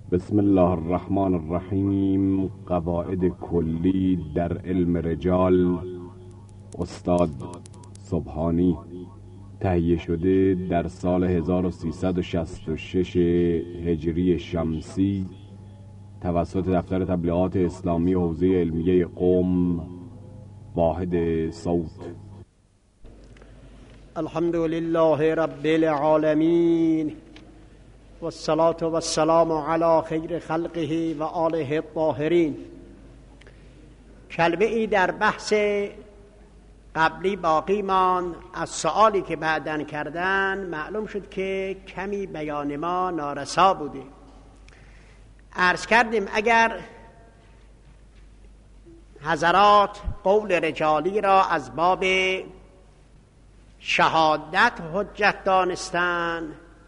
بسم الله الرحمن الرحیم. قواعد کلی در علم رجال، استاد سبحانی. تهیه شده در سال 1366 هجری شمسی توسط دفتر تبلیغات اسلامی حوزه علمیه قم، واحد صوت. الحمد لله رب العالمین والصلاة والسلام علی خیر خلقه و آله الطاهرین. کلمه ای در بحث قبلی باقی ماند. از سوالی که بعداً کردن معلوم شد که کمی بیان ما نارسا بوده. عرض کردیم اگر حضرات قول رجالی را از باب شهادت حجت دانستن،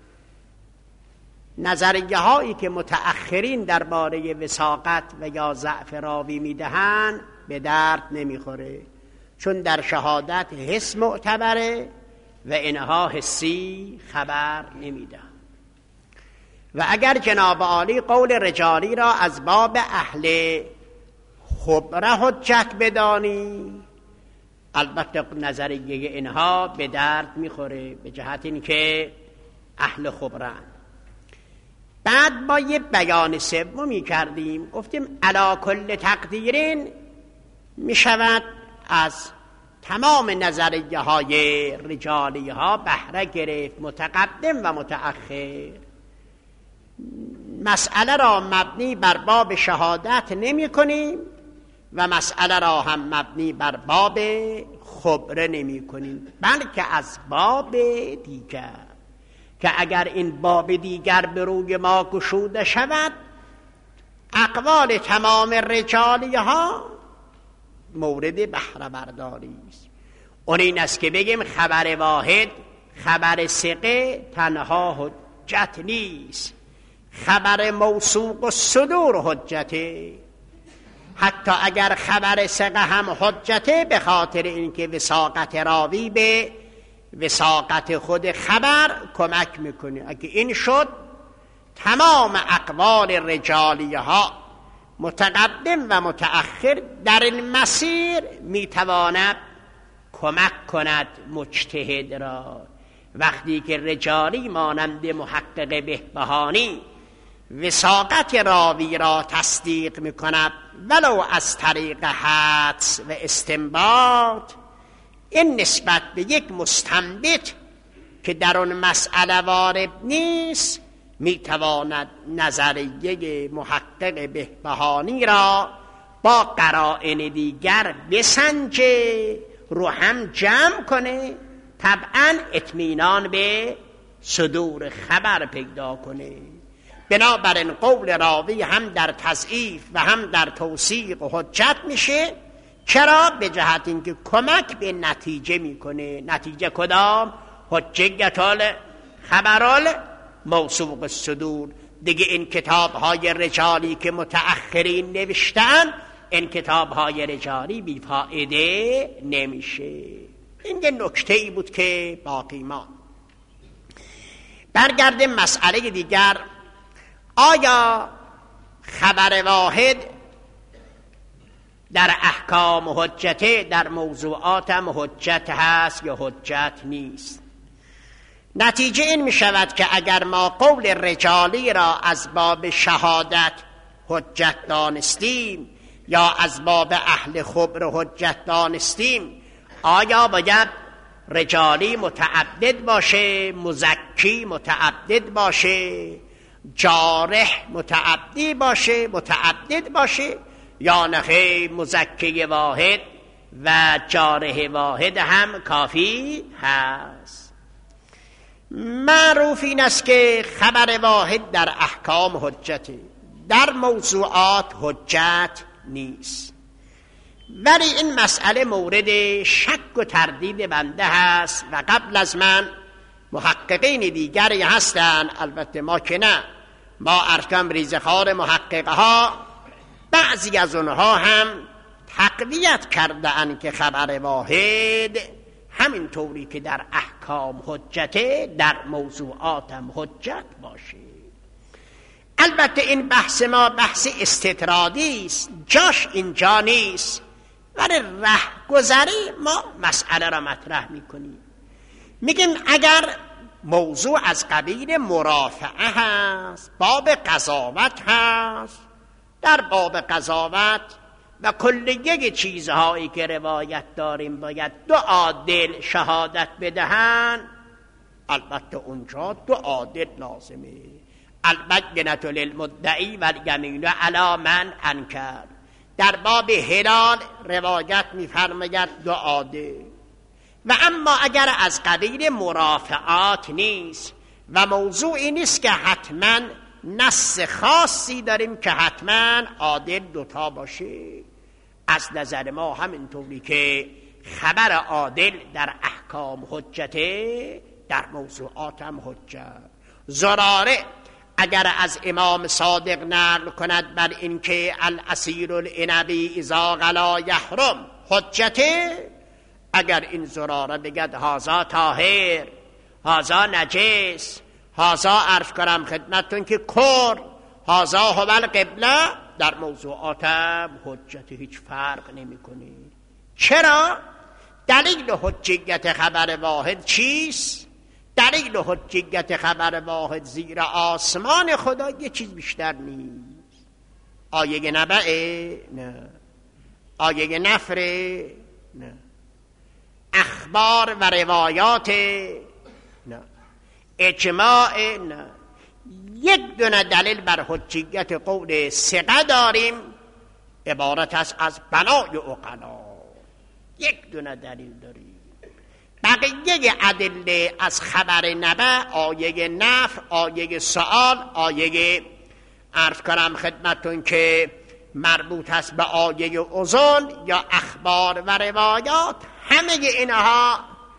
نظریه هایی که متأخرین درباره وثاقت و یا ضعف راوی میدهند به درد نمیخوره، چون در شهادت حس معتبره و اینها حسی خبر نمیدن. و اگر جناب عالی قول رجالی را از باب اهل خبره حجت بدانی، البته نظریه اینها به درد میخوره به جهت این که اهل خبرن. بعد ما یه بیان سومی کردیم، گفتیم علی کل تقدیرین میشود از تمام نظریه های رجالی ها بهره گرفت، متقدم و متأخر. مسئله را مبنی بر باب شهادت نمی کنیم و مسئله را هم مبنی بر باب خبره نمی کنیم، بلکه از باب دیگر، که اگر این باب دیگر به روی ما گشوده شود، اقوال تمام رجالی ها مورد بهره برداری است. اون این است که بگیم خبر واحد، خبر ثقه تنها حجت نیست، خبر موثوق الصدور حجته. حتی اگر خبر ثقه هم حجته، به خاطر اینکه وثاقت راوی به وثاقت خود خبر کمک میکنه. اگه این شد، تمام اقوال رجالی ها متقدم و متأخر در این مسیر میتواند کمک کند مجتهد را. وقتی که رجالی مانند محقق بهبهانی وثاقت راوی را تصدیق میکند ولو از طریق حدس و استنباط، این نسبت به یک مستنبط که در اون مسئله وارد نیست میتواند نظریه محقق بهبهانی را با قرائن دیگر بسنجه، رو هم جمع کنه، طبعا اطمینان به صدور خبر پیدا کنه. بنابراین قول راوی هم در تضعیف و هم در توثیق و حجت میشه. چرا؟ به جهت اینکه کمک به نتیجه میکنه. نتیجه کدام؟ حجیت خبرال موثوق الصدور. دیگه این کتاب های رجالی که متأخرین نوشتن، این کتاب های رجالی بیفایده نمیشه. این یه نکته ای بود که باقی ما. برگردیم مسئله دیگر. آیا خبر واحد در احکام حجته، در موضوعات هم حجت هست یا حجت نیست؟ نتیجه این می شود که اگر ما قول رجالی را از باب شهادت حجت دانستیم یا از باب اهل خبر حجت دانستیم، آیا باید رجالی متعدد باشه، مزکی متعدد باشه، جارح متعدد باشه یا نخی مزکی واحد و جارح واحد هم کافی هست؟ معروف این است که خبر واحد در احکام حجته، در موضوعات حجت نیست. ولی این مسئله مورد شک و تردید بنده هست و قبل از من محققین دیگری هستند، البته ما که نه، ما ارکم ریزخار محققه ها، بعضی از اونها هم تقویت کرده اند که خبر واحد همین طوری که در احکام حجته، در موضوعات هم حجت باشه. البته این بحث ما بحث استطرادی است، جاش اینجا نیست، ولی رهگذری ما مسئله را مطرح میکنیم. میگیم اگر موضوع از قبیل مرافعه هست، باب قضاوت هست، در باب قضاوت و کلیه چیزهایی که روایت داریم باید دو عادل شهادت بدهند، البته اونجا دو عادل لازمه. البینة للمدعی و الیمین علی من انکر. در باب هلال روایت میفرماید دو عادل. و اما اگر از قبیل مرافعات نیست و موضوعی نیست که حتما نص خاصی داریم که حتما عادل دوتا باشه، از نظر ما همینطوری که خبر عادل در احکام حجته، در موضوعات هم حجت. زراره اگر از امام صادق نقل کند بر اینکه العصیر العنبی اذا غلا یحرم حجته، اگر این زراره بگد هازا طاهر، هازا نجس، هازا عرض کنم خدمتتون که کر، هازا هو القبله، در موضوعاتم حجت هیچ فرق نمیکنه. چرا؟ دلیل حجیت خبر واحد چیست؟ دلیل حجیت خبر واحد زیر آسمان خدا یه چیز بیشتر نیست. آیه نبعه؟ نه. آیه نفره؟ نه. اخبار و روایات؟ نه. اجماع؟ نه. یک دونه دلیل بر حجیت قول ثقه داریم، عبارت است از بنای عقلا. یک دونه دلیل داریم. بقیه ادله از خبر نبع، آیه نفی، آیه سؤال، آیه عرض کنم خدمتون که مربوط است به آیه اذن یا اخبار و روایات، همه اینها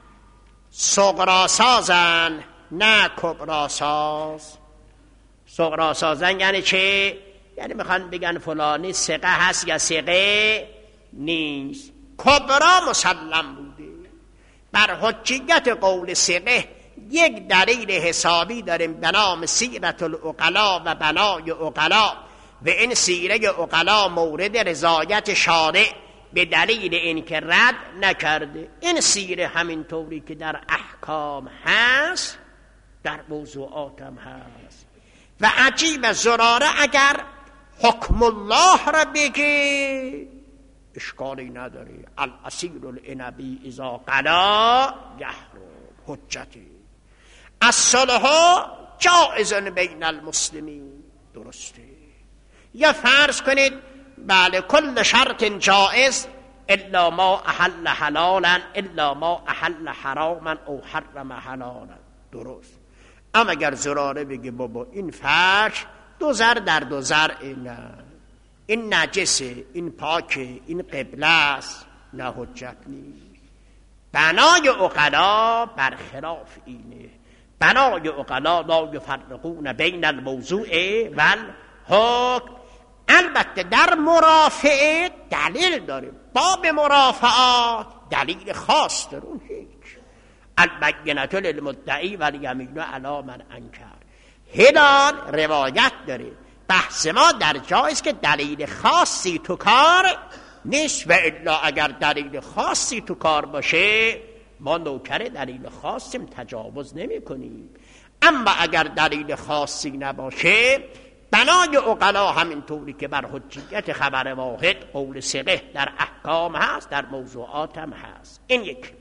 صغراسازن نه کبراساز. صغراسازن یعنی چه؟ یعنی میخوان بگن فلانی ثقه هست یا ثقه نیست. کبرا مسلم بوده. بر حجیت قول ثقه یک دلیل حسابی داریم به نام سیرت العقلا و بنای عقلا، و این سیره عقلا مورد رضایت شارع به دلیل اینکه رد نکرده. این سیره همینطوری که در احکام هست در موضوعات هم هست. و عجیب زراره اگر حکم الله را بگه اشکالی نداره. العصیر العنبی اذا غلا یحرم حجتی. الصلح جائز بین المسلمین، درسته. یا فرض کنید بله کل شرط جائز الا ما احل حلالا الا ما احل حراما او حرم حلالا، درست. اما اگر زراره بگه بابا این فرش دو زر در دو زر، نه این نجسه، این پاکه، این قبله است، نه حجت نیست. بنای عقلا برخلاف اینه. بنای عقلا لا یفرقون بین الموضوع و الحکم. البته در مرافعه دلیل داریم، باب مرافعات دلیل خاص دارون هیچ. البینة للمدعی و الیمین علی من انکر. هلال روایت داره. بحث ما در جایست که دلیل خاصی تو کار نیست، و الا اگر دلیل خاصی تو کار باشه ما نوکر دلیل خاصیم، تجاوز نمی کنیم. اما اگر دلیل خاصی نباشه، بنای عقلا همینطوری که بر حجیت خبر واحد قول ثقه در احکام هست در موضوعات هم هست. این یک.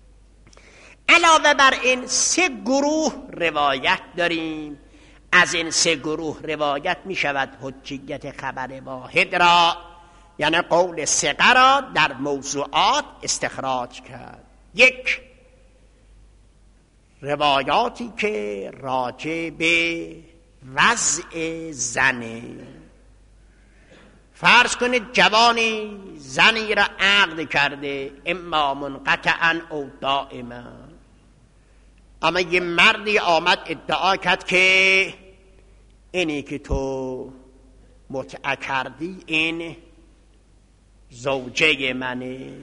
علاوه بر این 3 گروه روایت داریم. از این 3 گروه روایت می شود حجیت خبر واحد را، یعنی قول ثقه را، در موضوعات استخراج کرد. 1. روایاتی که راجع به وضع زنه. فرض کنید جوانی زنی را عقد کرده، اما منقطعا او دائما، اما یه مردی آمد ادعا کرد که اینی که تو متعه کردی این زوجه منه.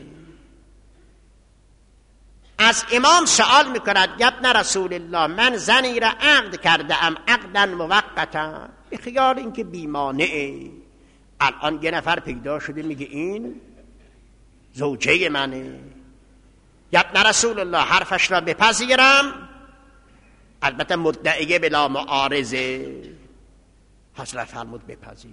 از امام سوال میکند ابن رسول الله، من زنی را عقد کرده ام عقدا موقتا، به خیال اینکه بیمانعه. الان یه نفر پیدا شده میگه این زوجه منه، یا ابن رسول الله حرفش را بپذیرم، البته مدعیه بلا معارضه. حضرت فرمود بپذیر.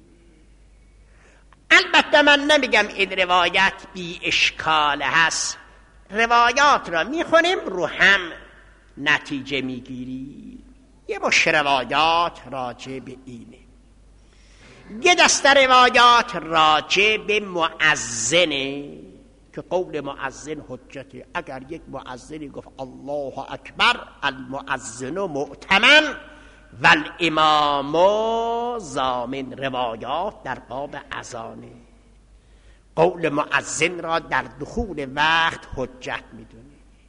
البته من نمیگم این روایت بی اشکال هست، روایات را میخونیم رو هم نتیجه میگیری. یه مش روایات راجع به اینه، یه دسته روایات راجع به مؤذنه که قول مؤذن حجته. اگر یک مؤذنی گفت الله اکبر المؤذن مؤتمن والامام ضامن، روایات در باب اذانه قول مؤذن را در دخول وقت حجت میدونه.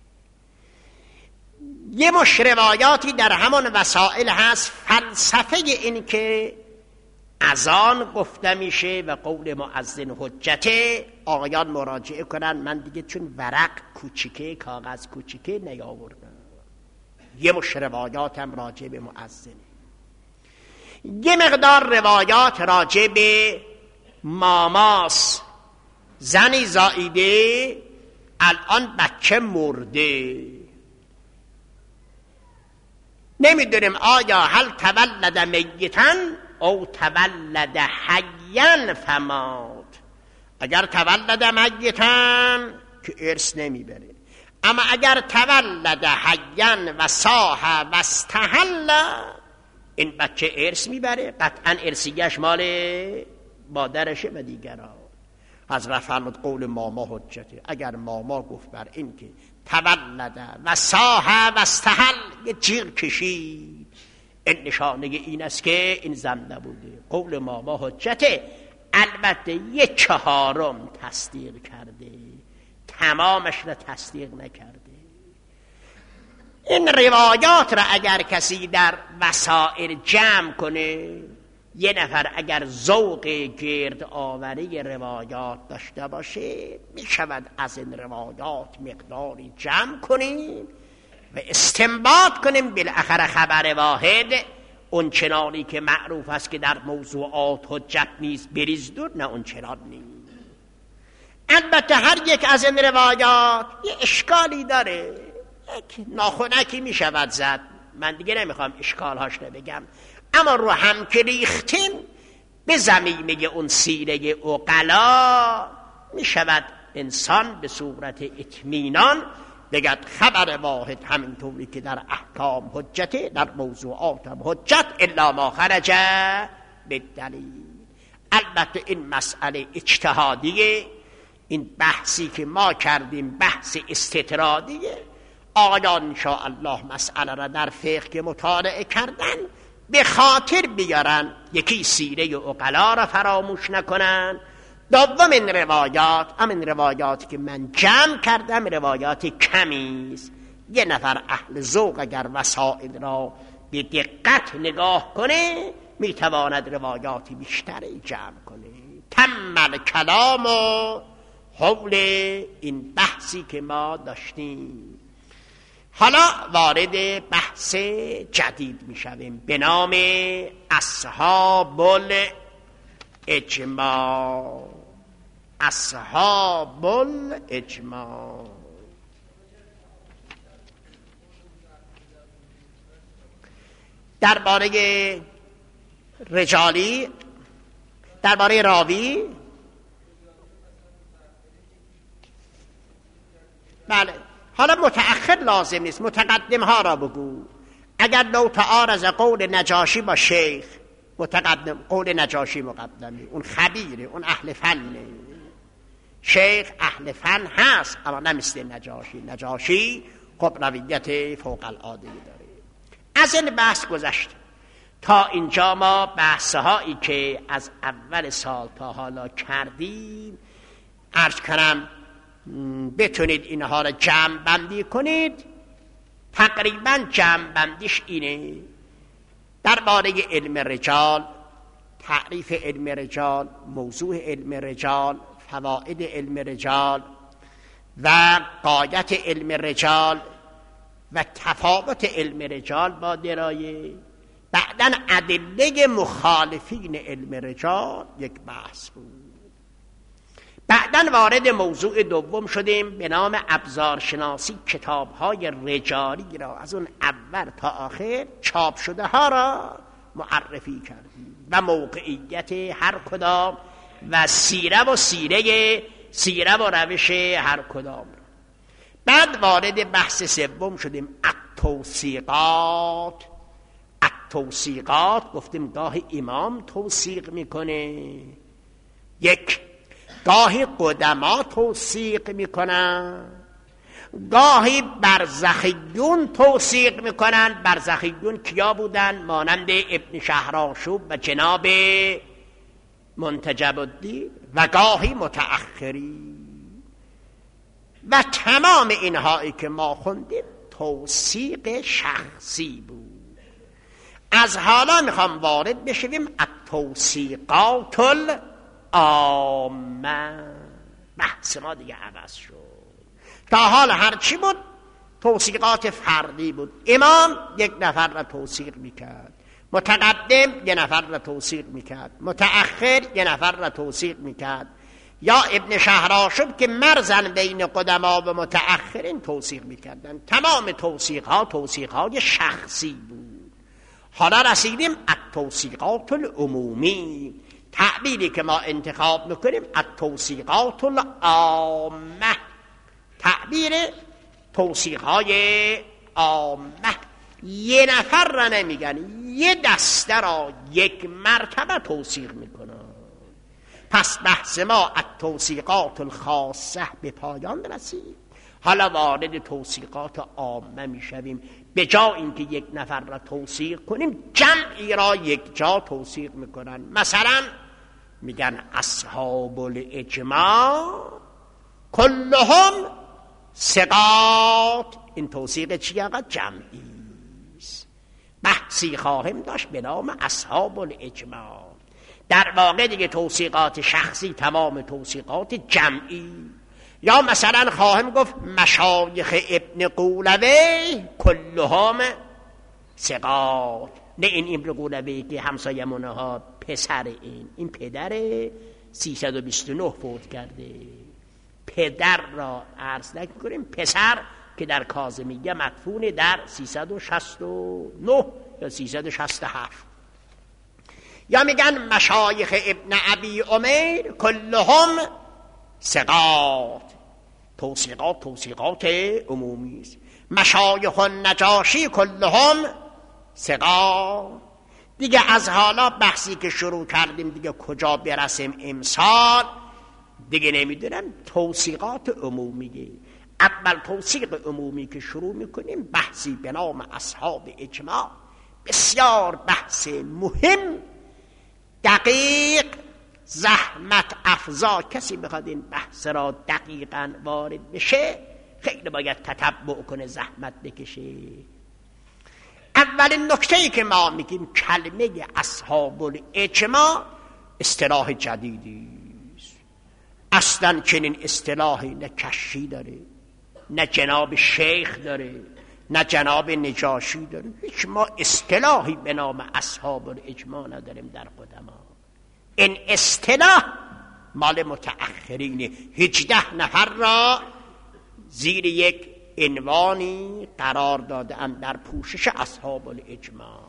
یه مش روایاتی در همان وسائل هست فلسفه این که اذان گفته میشه و قول مؤذن حجته. آقایان مراجعه کنن، من دیگه چون ورق کوچیکه، کاغذ کوچیکه نیاوردم. یه مش روایات هم راجع به مؤذن، یه مقدار روایات راجع به ماماس، زنی زاییده الان بچه مرده، نمیدونیم آیا هل تولد میتن او تولد حیاً فمات. اگر تولد میتن که ارث نمیبره، اما اگر تولد حیاً و صاح و استحل این بچه ارث میبره، قطعاً ارثیش مال مادرشه و دیگران. حضرت فرمود قول ماما حجته. اگر ماما گفت بر این که تولد و صاح و استحل یه جیغ کشید، این نشانه این است که این زن نبوده. قول ماما حجته. البته یه چهارم تصدیق کرده، تمامش را تصدیق نکرده. این روایات را اگر کسی در وسائل جمع کنه، یه نفر اگر ذوق گرد آوری روایات داشته باشه، می شود از این روایات مقداری جمع کنیم و استنباط کنیم بالاخره خبر واحد اون چنانی که معروف است که در موضوعات حجت نیست بریز دور، نه اون چنان نیست. البته هر یک از این روایات یه اشکالی داره، یک ناخنکی می شود زد، من دیگه نمیخوام اشکالهاش رو بگم، اما رو هم که ریختیم به زمینه اون سیره عقلا می شود انسان به صورت اطمینان بگد خبر واحد همینطوری که در احکام حجته، در موضوعات هم حجت، الا ما خرج بالدلیل. البته این مسئله اجتهادیه، این بحثی که ما کردیم بحث استطرادیه. آقایان انشاءالله مسئله را در فقه که مطالعه کردن به خاطر بیارن، یکی سیره عقلا را فراموش نکنن. دوم این روایات، همین روایاتی که من جمع کردم روایات کمیست. یه نفر اهل ذوق اگر وسائل را به دقت نگاه کنه میتواند روایاتی بیشتری جمع کنه. تمام کلام و حول این بحثی که ما داشتیم. حالا وارد بحث جدید میشویم به نام اصحاب الاجماع. اصحاب الاجماع درباره رجالی، درباره راوی. بله، حالا متأخر لازم نیست، متقدم ها را بگو. اگر لو تعارض قول نجاشی با شیخ، متقدم قول نجاشی مقدمه، اون خبیره، اون اهل فنه. شیخ اهل فن هست اما نمیسته نجاشی. نجاشی خب رویت فوق العاده داره. از این بحث گذشت تا اینجا ما بحثهایی که از اول سال تا حالا کردیم عرض کنم بتونید اینها را جمع بندی کنید. تقریبا جمع بندیش اینه: درباره علم رجال، تعریف علم رجال، موضوع علم رجال، فواید علم رجال و غایت علم رجال و تفاوت علم رجال با درایه. بعدن ادله مخالفین علم رجال یک بحث بود. بعدن وارد موضوع دوم شدیم به نام ابزارشناسی، کتاب‌های رجالی را از اون اول تا آخر چاپ شده ها را معرفی کردیم و موقعیت هر کدام و سیره و روش هر کدام. بعد وارد بحث سوم شدیم، التوثیقات گفتیم گاهی امام توثیق میکنه، یک گاهی قدما توثیق میکنن، گاهی برزخیون توثیق میکنن. برزخیون کیا بودن؟ مانند ابن شهرآشوب و جناب منتجب الدین، و گاهی متأخری. و تمام اینهایی که ما خوندیم توثیق شخصی بود. از حالا میخوام وارد بشویم التوثیقات العامه. بحث ما دیگه عوض شد. تا حال هرچی بود توثیقات فردی بود. امام یک نفر را توثیق میکرد، متقدم یک نفر را توثیق میکرد، متأخر یک نفر را توثیق میکرد، یا ابن شهرآشوب که مرزن بین قدما و متأخرین توثیق میکردن. تمام توثیقات شخصی بود. حالا رسیدیم التوثیقات العمومی. تعبیری که ما انتخاب میکنیم التوثیقات العامه. تعبیر توثیقهای عامه، یه نفر را نمیگن، یه دسته را یک مرتبه توثیق میکنن. پس بحث ما التوثیقات الخاصه به پایان رسید. حالا وارد توثیقات عامه میشویم. به جا اینکه یک نفر را توثیق کنیم جمعی را یک جا توثیق میکنن. مثلا میگن اصحاب الاجماع کلهم ثقات. این توثیق چیه آقا؟ جمعی است. بحثی خواهیم داشت به نام اصحاب الاجماع. در واقع دیگه توثیقات شخصی تمام توثیقات جمعی. یا مثلا خواهیم گفت مشایخ ابن قولوی کلهم ثقات. نه این ابن قولوی که همسایمونه ها پسر این پدر 329 فوت کرده. پدر را عرض نکنیم، پسر که در کاظمیه مدفون در 369 یا 367. یا میگن مشایخ ابن ابی عمیر کلهم ثقات. توثیقات عمومی است. مشایخ النجاشی کلهم ثقات. دیگه از حالا بحثی که شروع کردیم دیگه کجا برسیم امسال دیگه نمیدونم. توثیقات عمومیه. اول توثیق عمومی که شروع میکنیم بحثی به نام اصحاب اجماع، بسیار بحث مهم، دقیق، زحمت افزا. کسی بخواد این بحث را دقیقاً وارد بشه خیلی باید تتبع کنه، زحمت بکشه. اولین نکته‌ای که ما میگیم کلمه اصحاب الاجماع اصطلاح جدیدی است. اصلاً چنین اصطلاحی نه کشی داره، نه جناب شیخ داره، نه جناب نجاشی داره. هیچ ما اصطلاحی به نام اصحاب الاجماع نداریم در قدما. این اصطلاح مال متأخرینه. 18 نفر را زیر یک عنوانی قرار داده‌اند در پوشش اصحاب الاجماع.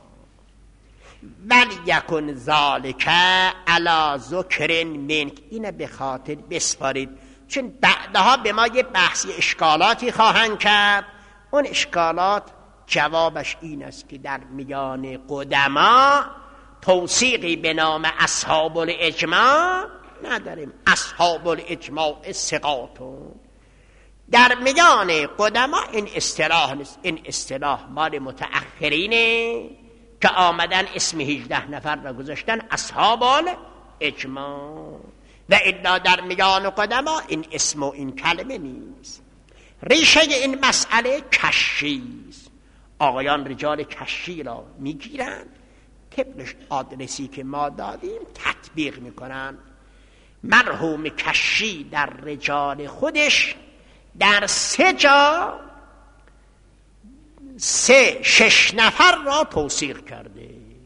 ولیکن ذالک علی ذکر منک. اینه به خاطر بسپارید، چون بعدها به ما یه بحثی اشکالاتی خواهند کرد. اون اشکالات جوابش این است که در میان قدما توثیقی به نام اصحاب الاجماع نداریم. اصحاب الاجماع ثقاتون. در میان قدما این اصطلاح نیست. این اصطلاح مال متأخرینه که آمدن اسم 18 نفر را گذاشتن اصحاب الاجماع، و الا در میان قدما این اسم و این کلمه نیست. ریشه این مسئله کشی است. آقایان رجال کشی را میگیرن، طبق آدرسی که ما دادیم تطبیق میکنن. مرحوم کشی در رجال خودش در 3 جا 6 نفر را توثیق کرده.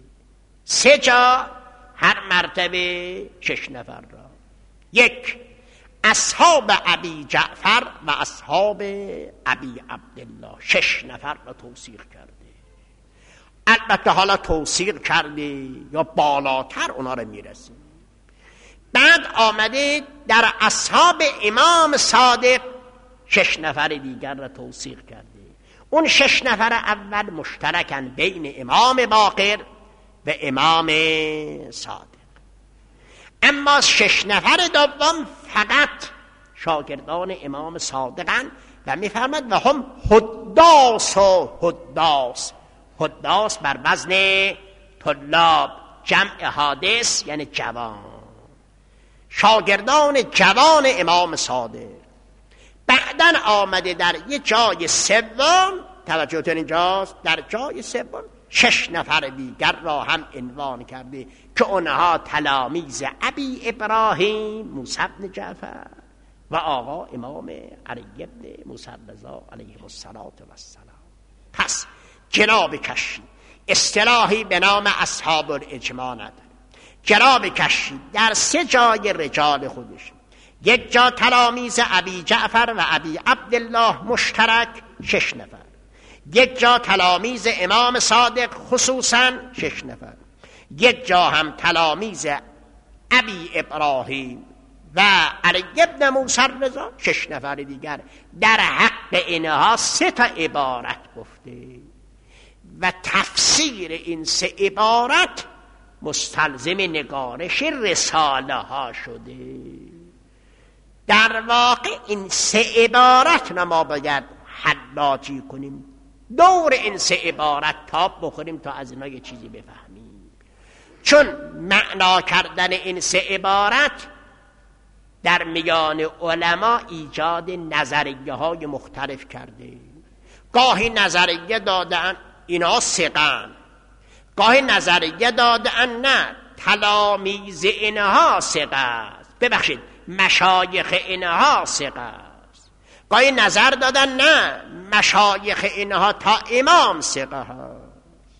3 جا هر مرتبه 6 نفر را. 1 اصحاب ابی جعفر و اصحاب ابی عبدالله 6 نفر را توصیق کرده. البته حالا توصیق کرده یا بالاتر اونا رو میرسیم. بعد آمده در اصحاب امام صادق 6 نفر دیگر را توصیق کرده. اون 6 نفر اول مشترکن بین امام باقر و امام صادق، اما 6 نفر دوم فقط شاگردان امام صادقن و میفرماد و هم حداس و حداس. حداس بر وزن طلاب، جمع حادث یعنی جوان، شاگردان جوان امام صادق. بعدن آمده در یه جای سوم، توجهتون اینجاست، در جای سوم 6 نفر دیگر را هم عنوان کرده که اونها تلامیذ ابی ابراهیم موسی بن جعفر و آقا امام علی بن موسی رضا علیه الصلاة و السلام. پس جناب کشی اصطلاحی به نام اصحاب الاجماع نداره. جناب کشی در 3 جای رجال خودش، 1 جا تلامیذ ابی جعفر و ابی عبدالله مشترک 6 نفر، 1 جا تلامیذ امام صادق خصوصا 6 نفر، 1 جا هم تلامیذ ابی ابراهیم و علی بن موسی رضا 6 نفر دیگر. در حق اینها 3 تا عبارت گفته و تفسیر این 3 عبارت مستلزم نگارش رساله ها شده. در واقع این 3 عبارت را ما باید حلاجی کنیم، دور این 3 عبارت تاب بخوریم تا از اینا یه چیزی بفهمیم. چون معنا کردن این 3 عبارت در میان علما ایجاد نظریه های مختلف کرده. گاهی نظریه دادن اینا ثقه‌اند، گاهی نظریه دادن نه تلامیذ اینها ثقه است، ببخشید مشایخ اینها ثقه است. گاهی نظر دادن نه مشایخ اینها تا امام ثقه است.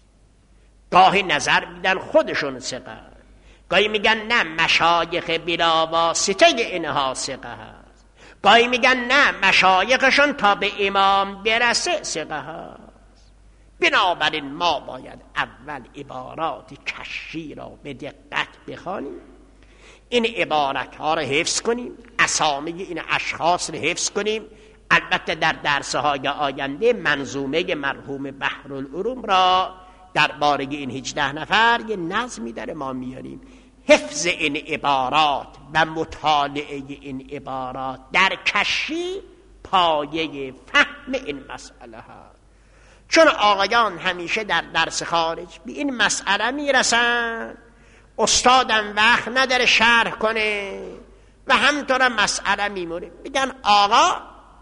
گاهی نظر میدن خودشون ثقه است. گاهی میگن نه مشایخ بلا واسطه اینها ثقه است. گاهی میگن نه مشایخشون تا به امام برسه ثقه است. بنابراین ما باید اول عبارات کشی را به دقت بخوانیم، این عبارت ها را حفظ کنیم، اسامی این اشخاص را حفظ کنیم. البته در درس‌های آینده منظومه مرحوم بحرالعلوم را درباره این 18 نفر یه نظمی داره ما میاریم. حفظ این عبارات و مطالعه این عبارات در کشی پایه فهم این مسئله هست. چون آقایان همیشه در درس خارج به این مسئله میرسن، استادم وقت نداره شرح کنه و همطور مسئله میمونه، میگن آقا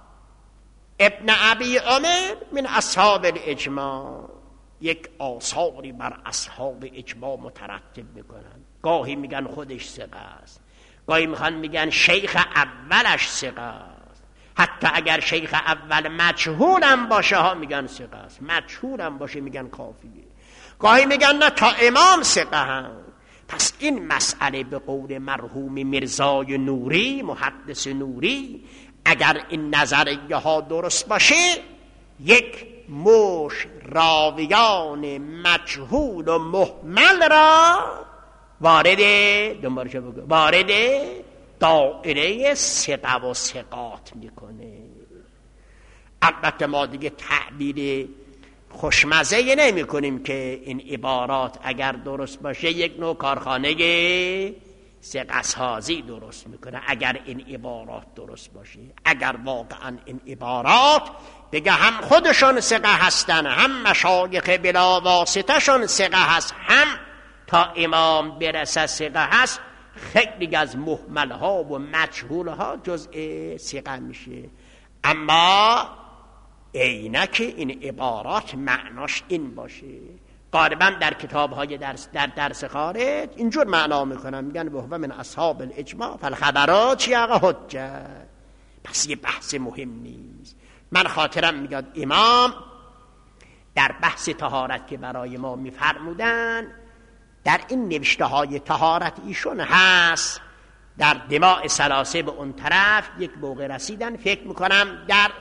ابن ابی عمر من اصحاب الاجماع، یک آثاری بر اصحاب اجماع مترتب میکنن. گاهی میگن خودش ثقه است، گاهی میگن شیخ اولش ثقه است. حتی اگر شیخ اول مجهول هم باشه ها میگن ثقه است، مجهول هم باشه میگن کافیه. گاهی میگن نه تا امام ثقه هم. پس این مسئله به قول مرحوم میرزای نوری، محدث نوری، اگر این نظریه ها درست باشه، یک مش راویان مجهول و مهمل را وارد دائره ثقه و ثقات میکنه. البته ما دیگه تعبیر خوشمزه نمی کنیم که این عبارات اگر درست باشه یک نوع کارخانه ثقه‌سازی درست میکنه. اگر این عبارات درست باشه، اگر واقعا این عبارات بگه هم خودشون ثقه هستن، هم مشایخ بلا واسطه شون ثقه هست، هم تا امام برسه ثقه هست، خیلی از مهمل ها و مجهول ها جزء ثقه میشه. اما اینکه این عبارات معناش این باشه. غالبا در کتاب های در درس خارج اینجور معنا میکنن، میگن وهو من اصحاب الاجماع فالخبرات چی آقا حجه. پس یه بحث مهم نیست. من خاطرم میاد امام در بحث طهارت که برای ما میفرمودن در این نوشته های طهارت ایشون هست. در دماء ثلاثه به اون طرف یک موقع رسیدن، فکر میکنم در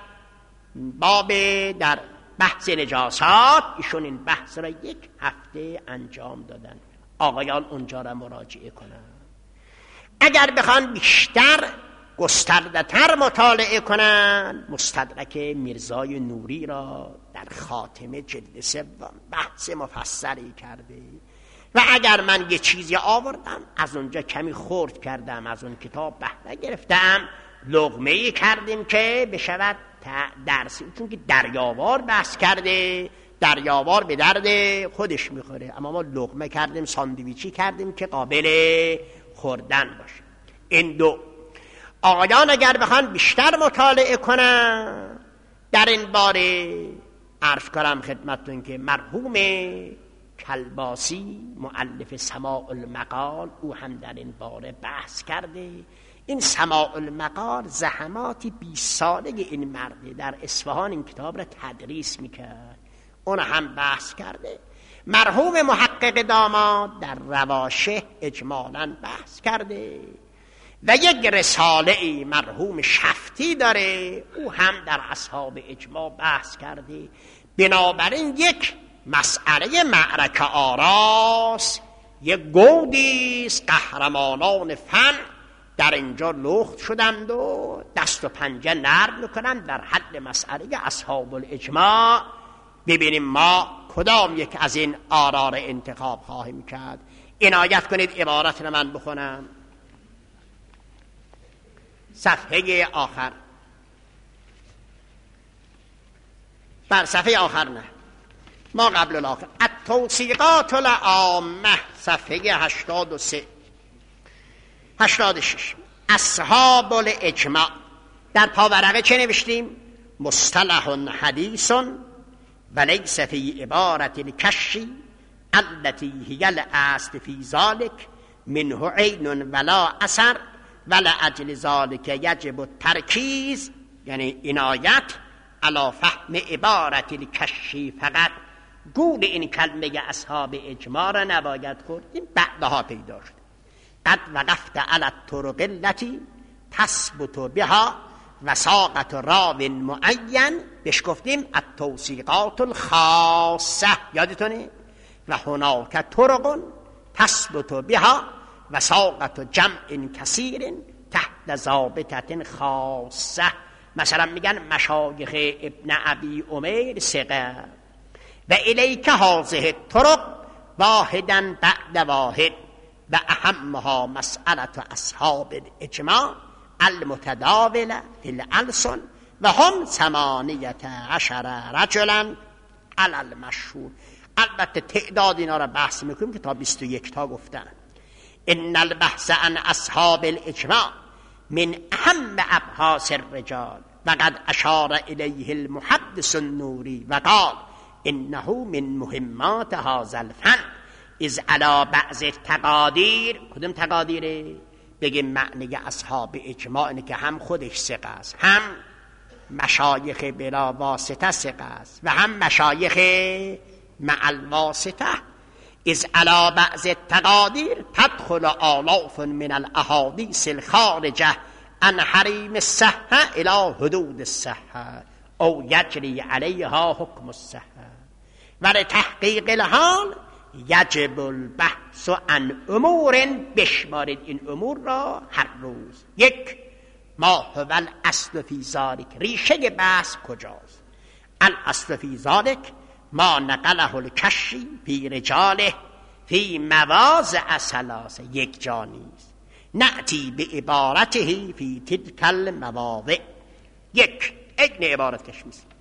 بحث نجاسات ایشون این بحث را 1 هفته انجام دادن. آقایان اونجا را مراجعه کنن. اگر بخوان بیشتر گسترده‌تر مطالعه کنن، مستدرک میرزای نوری را در خاتمه جلد 3 بحث مفصلی کرده. و اگر من یه چیزی آوردم از اونجا کمی خرد کردم، از اون کتاب بهره گرفتم، لقمه‌ای کردیم که بشود درسی، چون که دریاوار بحث کرده، دریاوار به درد خودش میخوره، اما ما لقمه کردیم، ساندویچی کردیم که قابل خوردن باشه. این دو آقایان اگر بخوان بیشتر مطالعه کنن در این باره، عرض کنم خدمتتون که مرحوم کلباسی مؤلف سماع المقال او هم در این باره بحث کرده. این سماع المقال زحماتی 20 ساله این مرد در اصفهان این کتاب را تدریس میکرد، اون هم بحث کرده. مرحوم محقق داماد در رواشه اجمالاً بحث کرده و یک رساله مرحوم شفتی داره، او هم در اصحاب اجماع بحث کرده. بنابراین یک مسئله معرکه آراس، یک گودیست، قهرمانان فن در اینجا لخت شدند و دست و پنجه نرم میکنند در حد مسئله اصحاب الاجماع. ببینیم ما کدام یک از این آرا را انتخاب خواهیم کرد. عنایت کنید عبارت را من بخونم. صفحه آخر، بر صفحه آخر نه، ما قبل الاخر، التوثیقات العامه، صفحه 83 86. اصحاب الاجماع. در پاورقه چه نوشتیم؟ مصطلح حدیث ولیس فی عبارت الکشی التي هی الاصل فی ذلك منه عین ولا اثر ولأجل ذلك یجب الترکیز، یعنی عنایت علی فهم عبارت الکشی فقط. گول این کلمه اصحاب اجماع را نباید خوردیم، بعدها پیدا شد. قد وقفت علی الطرق التي تثبت بها وساقت راو معین، بهش گفتیم التوثیقات الخاصه، یادتونه؟ و هناک طرق تثبت بها وساقت جمع کثیر تحت ضابطه خاصه. مثلا میگن مشایخ ابن ابی عمیر ثقه و الیک هذه الطرق واحدا بعد واحد و اهمها مسئله اصحاب الاجماع المتداوله فی الالسن و هم 18 رجلا علی المشهور. البته تعداد اینا را بحث میکنیم که تا 21 تا گفتن. ان البحث عن اصحاب الاجماع من اهم ابحاث الرجال وقد اشار الیه المحدث النوری و قال انه من مهمات هذا الفن اذ علی بعض التقادیر. کدوم تقادیره؟ بگیم معنی اصحاب اجماع اینه که هم خودش ثقه است، هم مشایخ بلا واسطه ثقه است و هم مشایخ مع الواسطه. اذ علی بعض التقادیر تدخل آلاف من الاحادیث الخارجه عن حریم الصحه الى حدود الصحه او یجری علیها حکم الصحه و لتحقیق الحال یجب البحث عن امور. بشمارید این امور را هر روز. 1. ما هو الاصل فی ذلک، ریشه بحث کجاست؟ الاصل فی ذلک ما نقله الکشی فی رجاله فی مواضع ثلاثه، یک جا نیست. نأتی به عبارته فی تلک المواضع. 1. این عبارت کش میست.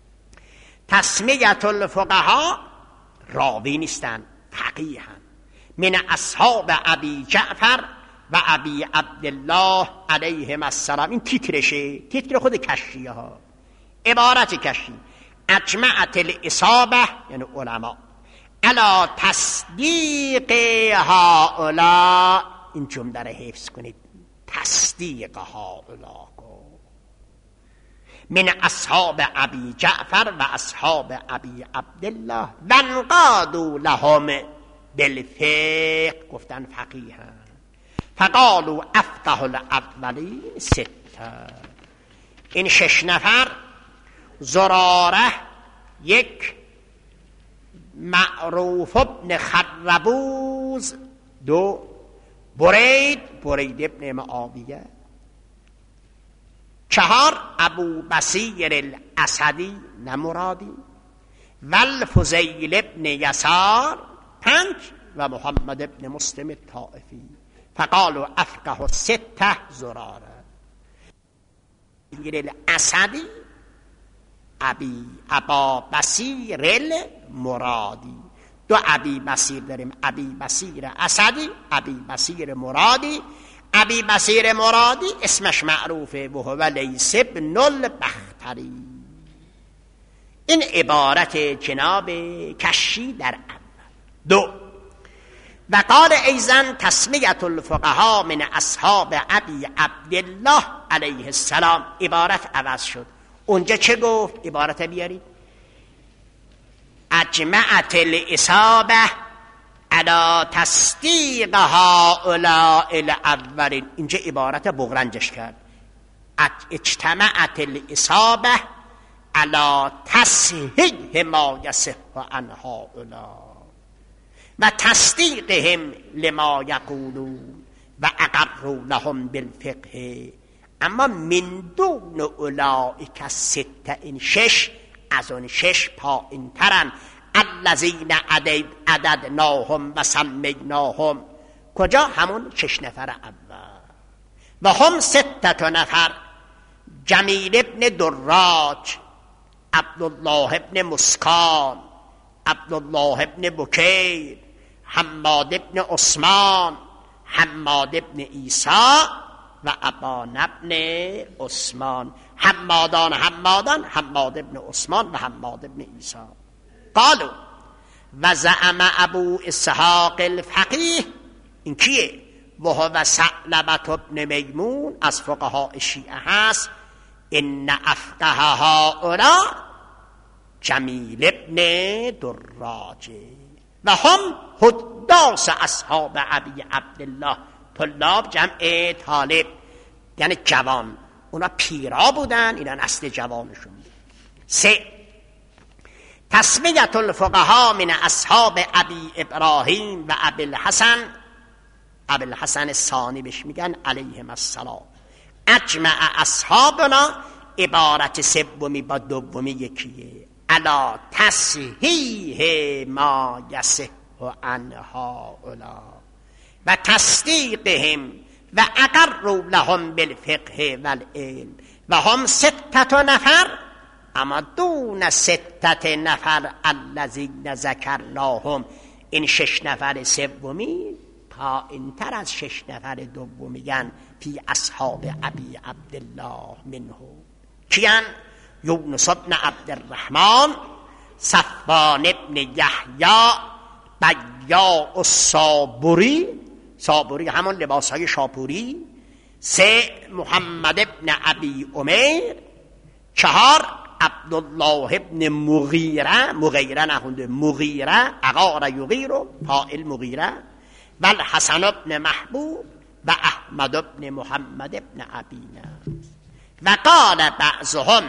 تسمیت الفقهاء، راوی نیستن، فقیهن، من اصحاب ابی جعفر و ابی عبدالله علیهم السلام. این تیترشه، تیتر خود کشیه ها. عبارت کشی اجمعت الاصابه، یعنی علما، علی تصدیق هؤلاء. این جمله را حفظ کنید، تصدیق هؤلاء من اصحاب ابی جعفر و اصحاب ابی عبدالله و انقادوا لهم بالفقه، گفتن فقیه. فقالوا افقه الاولین سته. این 6 نفر: زراره، یک، معروف ابن خربوز، 2، برید ابن معاویه، 4، ابو بصیر الاسدی نمرادی، والفضیل ابن یسار، 5، و محمد ابن مسلم الطائفی. فقالوا افقه 6 زراره. الاسدی، ابا بصیر المرادی. 2 ابی بصیر داریم: ابی بصیر اسدی، ابی بصیر مرادی. ابی بصیر مرادی اسمش معروفه، و هو لیث بن البختری. این عبارت جناب کشی در اول. 2، و قال ایضا تسمیت الفقهاء من اصحاب ابی عبدالله علیه السلام. عبارت عوض شد. اونجا چه گفت؟ عبارت بیارید: اجمعت الاصابه علی تصدیق هؤلاء الاولین. اینجا عبارت بغرنجش کرد: اجتمعت الاصابه علی تصحیح ما یصح عن هؤلاء و تصدیقهم لما یقولون و اقروا لهم بالفقه. اما من دون اولئک 6، این 6 از اون 6 پایین ترن. الذین عددناهم و سمیناهم. کجا؟ همون 6 نفر اول. و هم 6 نفر: جمیل ابن دراج، عبدالله ابن مسکان، عبدالله ابن بکیر، حماد ابن عثمان، حماد ابن عیسی و ابان ابن عثمان. حماد ابن عثمان و حماد ابن عیسی. قالوا و زعم ابو اسحاق الفقیه. این کیه؟ و هو ثعلبة ابن میمون، از فقهای شیعه هست. ان افقه هؤلاء جمیل ابن دراج و هم حداث اصحاب ابی عبدالله. طلاب جمع طالب یعنی جوان، اونا پیرا بودن، اینا نسل جوانشون. 3، تسمیت الفقهاء من اصحاب ابی ابراهیم و ابی الحسن. ابی الحسن الثانی بهش میگن علیهم السلام. اجمع اصحابنا، عبارت سومی با دومی یکیه: علی تصحیح ما یصح عن هؤلاء و تصدیقهم و اقروا لهم بالفقه والعلم. و هم 6 نفر، اما دون 6 نفر الذین ذکرناهم. این 6 نفر سومی پایین تر از 6 نفر دومیان. فی اصحاب ابی عبدالله منه کیان؟ یونس بن عبدالرحمن، صفوان ابن یحیی، بیاع الصابری. صابری همون لباسهای شاپوری. 3، محمد ابن ابی عمیر. 4، عبدالله ابن مغیره نخونده، مغیره، اغار یغیر، فاعل مغیره. و الحسن ابن محبوب و احمد ابن محمد ابن عبینه. و قال بعضهم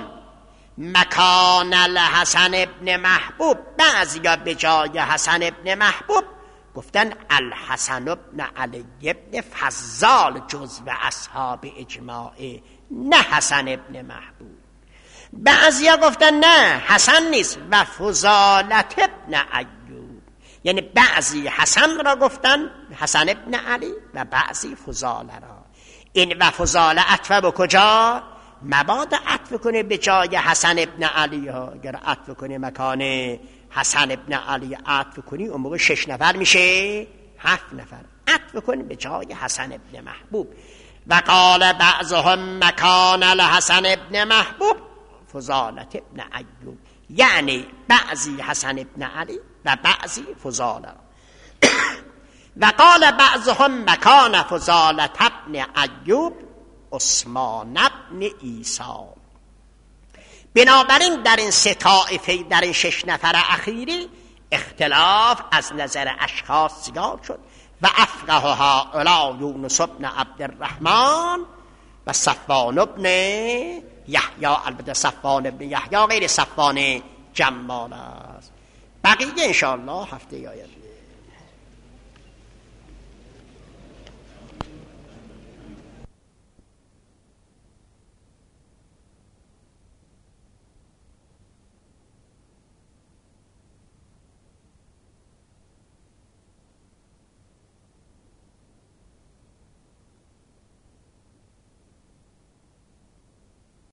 مکان الحسن ابن محبوب. بعضیا به جای حسن ابن محبوب گفتن الحسن ابن علی ابن فضال جزو اصحاب اجماعه، نه حسن ابن محبوب. بعضیا گفتن نه حسن نیست، و فضالت ابن ایوب. یعنی بعضی حسن را گفتن حسن ابن علی و بعضی فضاله را. این و فضاله عطف به کجا؟ مبادا عطف کنه به جای حسن ابن علی ها. اگر عطف کنه مکان حسن ابن علی عطف کنی اون موقع 6 نفر میشه 7 نفر. عطف کنه به جای حسن ابن محبوب. و قال بعضهم مکان الحسن ابن محبوب فضالت ابن ایوب. یعنی بعضی حسن ابن علی و بعضی فضاله. و قال بعضهم مکان فضالت ابن ایوب عثمان ابن عیسی. بنابراین در این 3 طائفه، در این 6 نفر اخیری اختلاف از نظر اشخاص زیاد شد. و افقهها هؤلاء یونس بن عبدالرحمن و صفوان بن یحیی. البته صفوان بن یحیی غیر صفوان جمال است. بقیه انشاءالله هفته آینده.